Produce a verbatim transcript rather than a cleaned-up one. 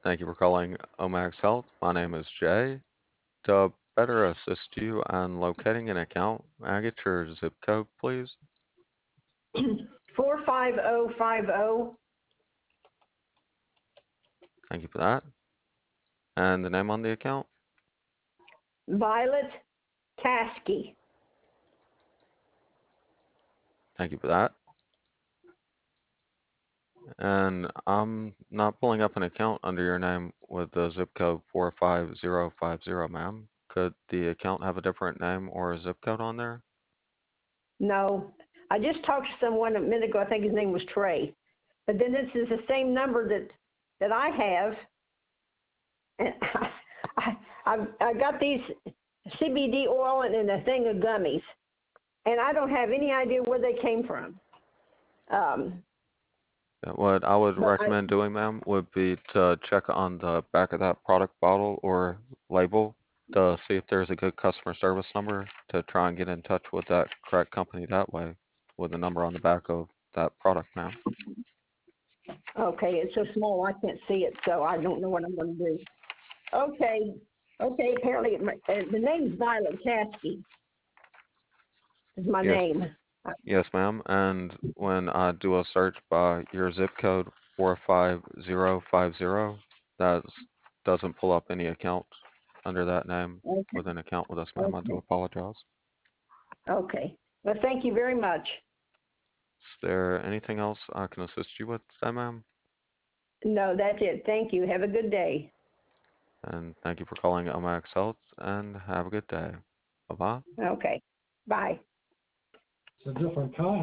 Thank you for calling Omax Health. My name is Jay. To better assist you on locating an account, may I get your zip code, please? four five zero five zero. Thank you for that. And the name on the account? Violet Caskey. Thank you for that. And I'm not pulling up an account under your name with the zip code four five zero five zero, ma'am. Could the account have a different name or a zip code on there? No, I just talked to someone a minute ago. I think his name was Trey. But then this is the same number that that I have, and I I, I got these C B D oil and, and a thing of gummies, and I don't have any idea where they came from. Um, Uh, What I would but I recommend doing, ma'am, would be to check on the back of that product bottle or label to see if there's a good customer service number to try and get in touch with that correct company that way with the number on the back of that product, ma'am. okay, it's so small I can't see it, so I don't know what I'm going to do. Okay, okay. Apparently, my, uh, the name's Violet Caskey. Is my Yes, name. yes, ma'am. And when I do a search by your zip code four five zero five zero, that doesn't pull up any account under that name Okay, with an account with us, ma'am. I do okay, apologize. okay. Well, thank you very much. Is there anything else I can assist you with today, ma'am? No, that's it. Thank you. Have a good day. And thank you for calling Omax Health and have a good day. Bye bye. Okay. Bye. It's a different kind.